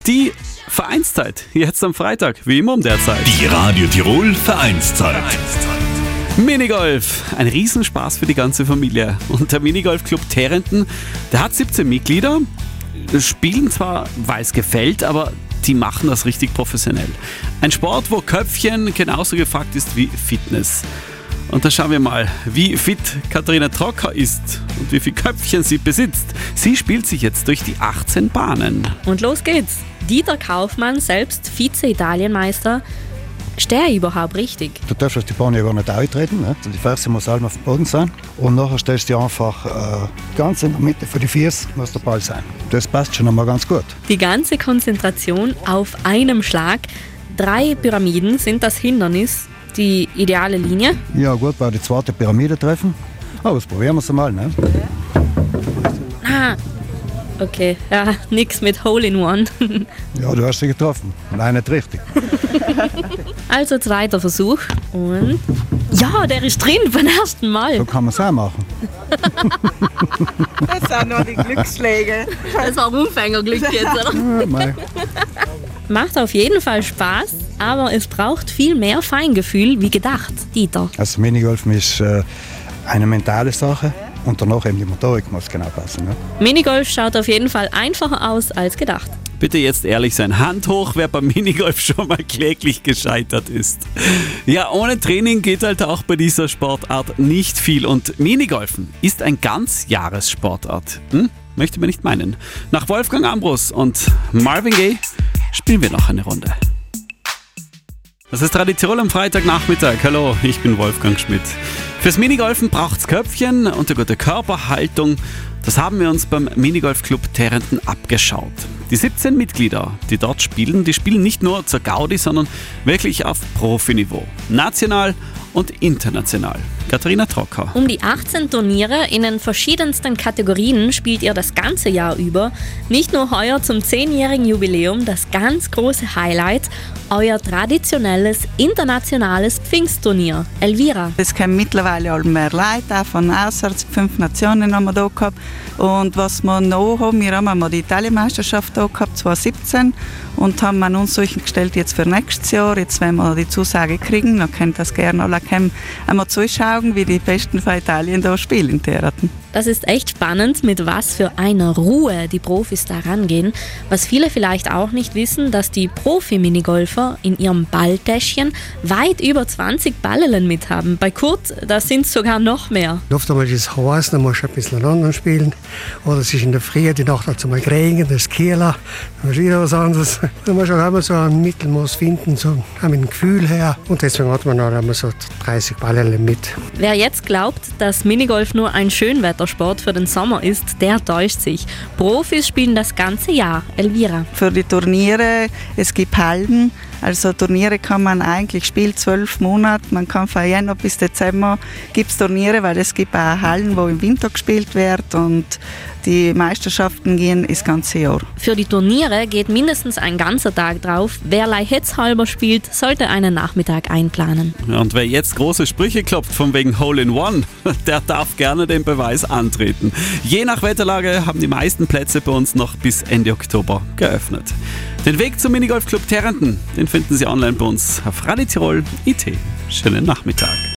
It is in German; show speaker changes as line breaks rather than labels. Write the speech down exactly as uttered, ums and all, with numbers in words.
Die Vereinszeit, jetzt am Freitag, wie immer um der Zeit.
Die Radio Tirol Vereinszeit.
Minigolf, ein Riesenspaß für die ganze Familie. Und der Minigolf-Club Terenten, der hat siebzehn Mitglieder, spielen zwar, weil es gefällt, aber die machen das richtig professionell. Ein Sport, wo Köpfchen genauso gefragt ist wie Fitness. Und da schauen wir mal, wie fit Katharina Trocker ist und wie viel Köpfchen sie besitzt. Sie spielt sich jetzt durch die achtzehn Bahnen.
Und los geht's. Dieter Kaufmann, selbst Vize-Italienmeister. Stehe ich überhaupt richtig?
Du darfst auf die Bahn ja gar nicht eintreten. Ne? Die Ferse muss selber auf dem Boden sein. Und nachher stellst du dich einfach äh, ganz in der Mitte für die Füße muss der Ball sein. Das passt schon einmal ganz gut.
Die ganze Konzentration auf einem Schlag. Drei Pyramiden sind das Hindernis. Die ideale Linie?
Ja gut, bei der zweiten Pyramide treffen. Aber das probieren wir es mal. Ne?
Ah, okay. Ja, nix mit Hole in One.
Ja, du hast sie getroffen. Nein, nicht richtig.
Also zweiter Versuch. Und ja, der ist drin beim ersten Mal.
So kann man es auch machen.
Das sind noch die Glücksschläge.
Das war Umfängerglück jetzt, oder?
Ja, mei.
Macht auf jeden Fall Spaß, aber es braucht viel mehr Feingefühl wie gedacht, Dieter.
Also Minigolfen ist äh, eine mentale Sache und danach eben die Motorik muss genau passen. Ne?
Minigolf schaut auf jeden Fall einfacher aus als gedacht.
Bitte jetzt ehrlich sein. Hand hoch, wer beim Minigolf schon mal kläglich gescheitert ist. Ja, ohne Training geht halt auch bei dieser Sportart nicht viel. Und Minigolfen ist ein Ganzjahressportart. Hm? Möchte man nicht meinen. Nach Wolfgang Ambrus und Marvin Gaye spielen wir noch eine Runde. Das ist Radio Tirol am Freitagnachmittag. Hallo, ich bin Wolfgang Schmidt. Fürs Minigolfen braucht's Köpfchen und eine gute Körperhaltung. Das haben wir uns beim Minigolf-Club Terenten abgeschaut. Die siebzehn Mitglieder, die dort spielen, die spielen nicht nur zur Gaudi, sondern wirklich auf Profiniveau. National und international. Katharina Trocker.
Um die achtzehn Turniere in den verschiedensten Kategorien spielt ihr das ganze Jahr über. Nicht nur heuer zum zehnjährigen Jubiläum das ganz große Highlight, euer traditionelles internationales Pfingstturnier. Elvira.
Es kommen mittlerweile all mehr Leute, auch von auswärts. Fünf Nationen haben wir hier gehabt. Und was wir noch haben, wir haben einmal die Italienmeisterschaft hier gehabt, zwanzig siebzehn. Und haben an uns solchen gestellt jetzt für nächstes Jahr. Jetzt, wenn wir die Zusage kriegen, dann könnt das gerne alle kommen, einmal zuschauen, wie die Besten von Italien da spielen in Terenten.
Das ist echt spannend, mit was für einer Ruhe die Profis da rangehen. Was viele vielleicht auch nicht wissen, dass die Profi-Minigolfer in ihrem Balltäschchen weit über zwanzig Ballelen mit haben. Bei Kurt, da sind es sogar noch mehr.
Oft einmal ist es heiß, dann musst du ein bisschen anderen spielen. Oder es ist in der Früh, die Nacht hat es mal geregnet, das ist Kehler, dann ist wieder was anderes. Da muss man immer so ein Mittelmaß finden, so mit dem Gefühl her. Und deswegen hat man dann immer so dreißig Ballelen mit.
Wer jetzt glaubt, dass Minigolf nur ein Schönwettersport für den Sommer ist, der täuscht sich. Profis spielen das ganze Jahr. Elvira.
Für die Turniere, es gibt Hallen. Also Turniere kann man eigentlich spielen, zwölf Monate. Man kann von Januar bis Dezember gibt es Turniere, weil es gibt auch Hallen, wo im Winter gespielt wird und die Meisterschaften gehen das ganze Jahr.
Für die Turniere geht mindestens ein ganzer Tag drauf. Wer leiheitshalber spielt, sollte einen Nachmittag einplanen.
Ja, und wer jetzt große Sprüche klopft von wegen Hole in One, der darf gerne den Beweis antreten. Je nach Wetterlage haben die meisten Plätze bei uns noch bis Ende Oktober geöffnet. Den Weg zum Minigolf Club Terenten, den finden Sie online bei uns auf Radio Tirol punkt I T. Schönen Nachmittag.